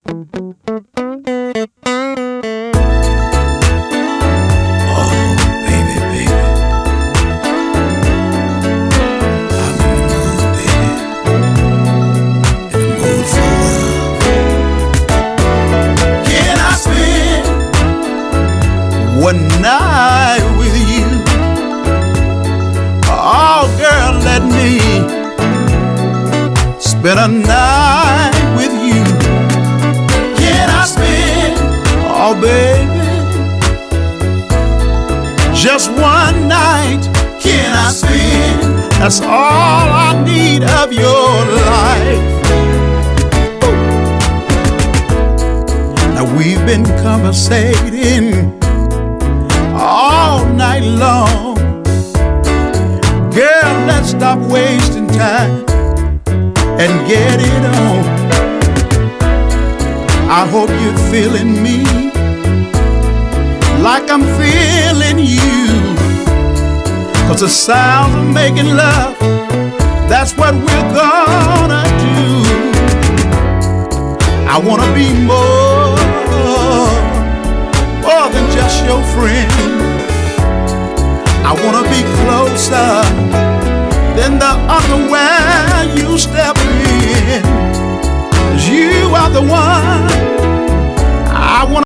One night with you. Oh, girl, let me spend a night with you. Can I spend, oh baby, just one night? Can I spend? That's all I need of your life. Now we've been conversating all night long. Girl, let's stop wasting time and get it on. I hope you're feeling me like I'm feeling you, 'cause the sounds of making love, that's what we're gonna do. I wanna be more than just your friend. I wanna be closer than the underwear you step in. 'Cause you are the one